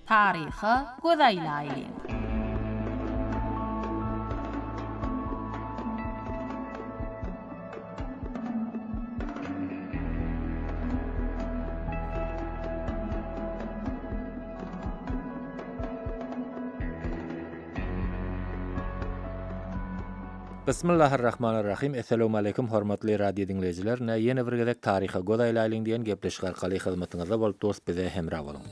Tarixi gözäýläýin. Bismillahirrahmanirrahim. Assalamu alaykum hormatly radio dinleyijiler. Ýene bir gezek taryha godaýlaýlyň diýen gepleşik arkaly hyzmatyňyzda bolup dost bize hemra boluň.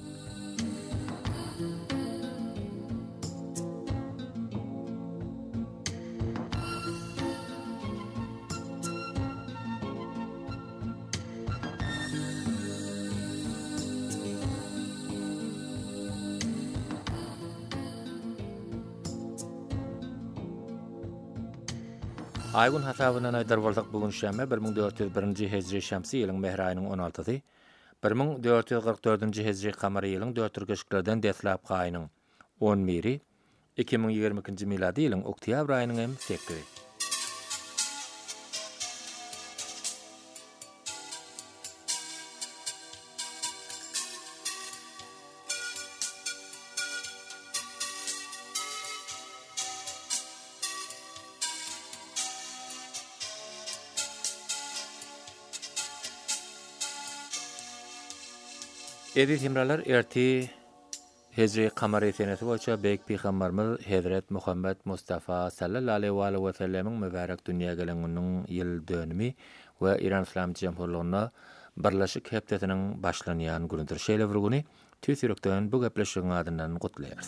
Aygun hasabyna aýdar bolsak bugun şäme 1401-nji hejri şämsi ýylyň mehr aýynyň 16-sy, 1444-nji hejri kamary ýylyň 4-güşlerden deslap aýynyň 11-i, 2022-nji miladi ýylyň oktýabr aýynyň 8-i. Edi timralar erti hejri kamary senesi boýunça Beýik Peýgamberimiz Hazrat Muhammed Mustafa sallallahu aleyhi we sellem'in mübarek dünýäge geleniňiň ýyl dönümi we Iran Islam Jamhuriyetine birleşik hepdetiniň başlanýan günüdir. Şeýle bir güni tüýsürekden bu gepleşigiň adyndan gutlaýarys.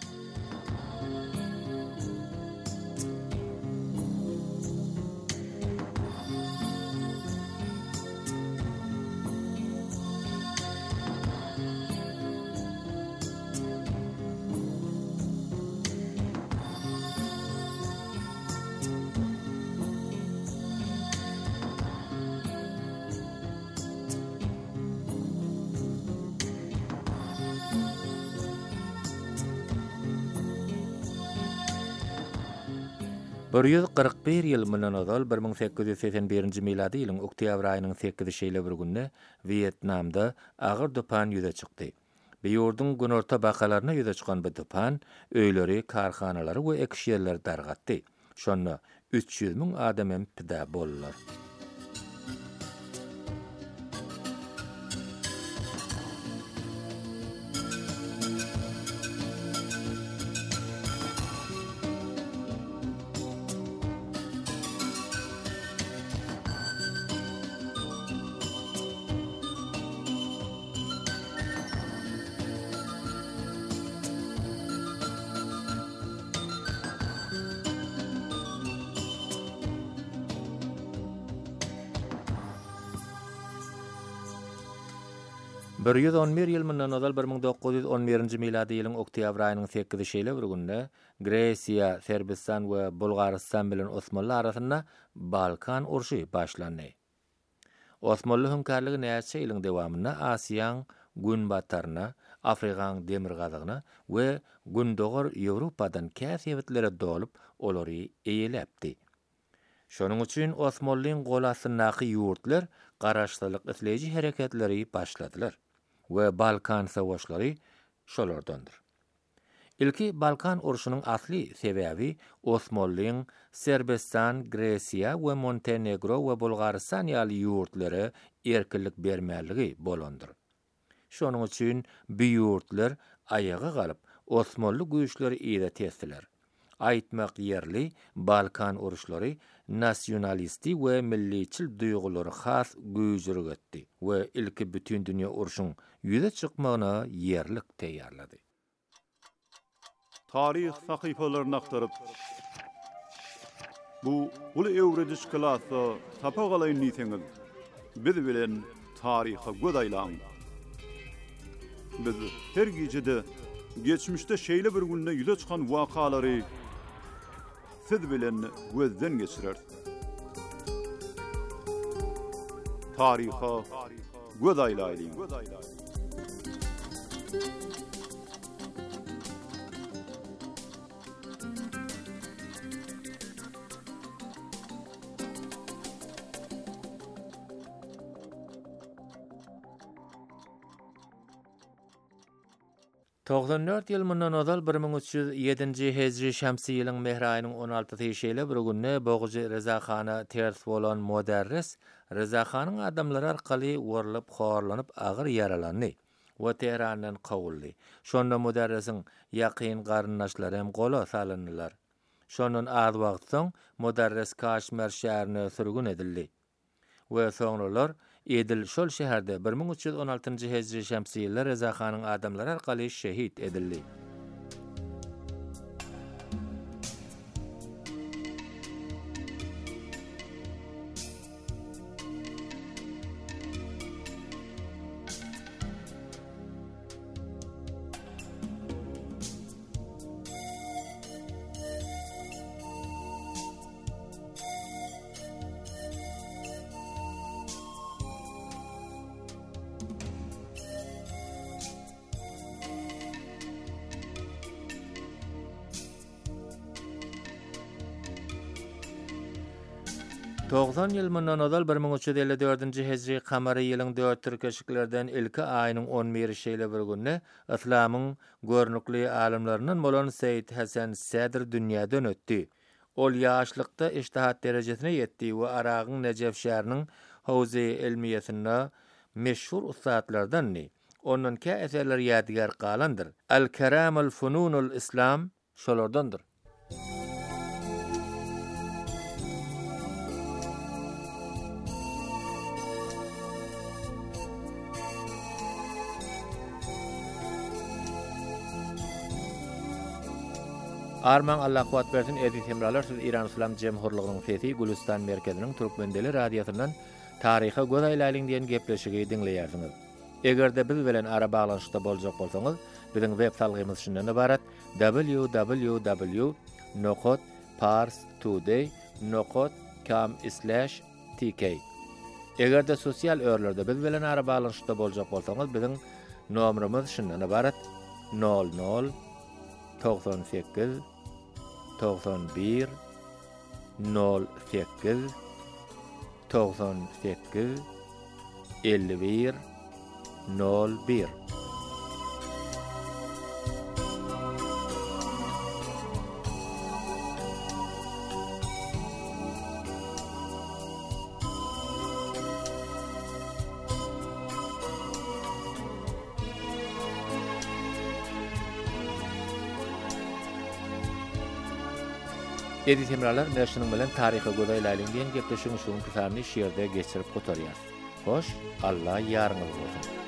Bir 141 ýyl mundan ozal 1881-nji miladi ýylyň oktýabr aýynyň 8-i şeýle bir günde Vietnamda agyr dupan ýüze çykdy. Bu ýurdun günorta bakalaryna ýüze çykan bu dupan öýleri, karhanalary we ekşi ýerleri dargatdy. Şonda 300 000 adam hem pida bollar. Bir 111 ýyl mundan ozal 1911-nji miladi ýylyň oktýabr aýynyň 8-i şeýle bir günde Gresiýa, Serbistan we Bulgaristan bilen Osmanly arasynda Balkan urşy başlandy. Osmanly hünkärligi näçe ýylyň dowamynda Asiýaň günbatarına, Afrikaň demir gazygyna we gündogor Ýewropadan käsebetleri dolup olary eýelepdi. Şonuň üçin Osmanlyň golasyndaky ýurtlar garaşdyrlyk isleýiji hereketleri başladylar. We Balkan savaşları şolardandır. İlki Balkan urşunyň asly sebäbi Osmanlyň Serbistan, Gresiýa we Montenegro we Bulgaristan ýaly ýurtlary erkinlik bermäligi bolandyr. Şonuň üçin bu ýurtlar aýaga galyp Osmanly güýçleri ýa-da tesdiler. Aýtmak ýerli Balkan uruşlary nasionalisti we milliçil duýgulary has güýjürük etdi we ilki bütün dünýä urşuň ýüze çykmagyna ýerlik teýýarlady. Tarih sahypalaryny aktaryp bu uly ewrediş klasy tapagalyň niýetiňiz biz bilen taryha godaýlan. Biz her gejede geçmişde şeýle bir günde ýüze çykan wakalary siz bilen gözden geçirer. Taryha godaýlaýyn. 94 ýyl mundan ozal 1307-nji hejri şämsi ýylyň mehr aýynyň 16-sy şeýle bir günne Boğuji Rezaxana ters bolan moderris Rezaxanyň adamlary arkaly wurlup horlanyp agyr yaralandy we Tehrandan gowuldy. Şonda moderrisiň ýakyn garyndaşlary hem gola salyndylar. Şondan az wagt soň moderris Kaşmir şäherine sürgün edildi. We soňralar Edil şol şäherde 1316-njy hejri şämsi ýylda Rezaxanyň adamlary arkaly şehit edildi. Toğdan ýyl mundan ozal 1354-nji hejri kamary ýylyň 4 türkeşiklerden ilki aýynyň 11 şeýle bir günne islamyň görnükli alimlerinden bolan Seýid Hasan Sadr dünýäden ötdi. Ol ýaşlykda iştihat derejesine ýetdi we Aragyň Nejef şäheriniň Hawzy ilmiýetinde meşhur ustadlardandy. Onuň kä eserleri ýadigar galandyr. Al-Karamul Fununul Islam şolardandyr. Arman Allah kuwat bersin edi temralar siz İran İslam Jemhurlygynyň sesi Gülistan merkeziniň Türkmendeli radiosundan taryha göz aýlalyň diýen gepleşigi dinleýärsiňiz. Egerde biz bilen ara baglanşykda boljak bolsaňyz, biziň web salgymyz şundan ibarat: www.parstoday.com/tk. Egerde sosial örlerde biz bilen ara baglanşykda boljak bolsaňyz, biziň nomerimiz şundan ibarat: 00 98 91 08 98 51 01. Edi temralar meşinin bilen taryha göz aýlalyň diýen gepleşigiň şuň kysany şeýerde geçirip gotarýar. Hoş, Allah ýarňyz bolsun.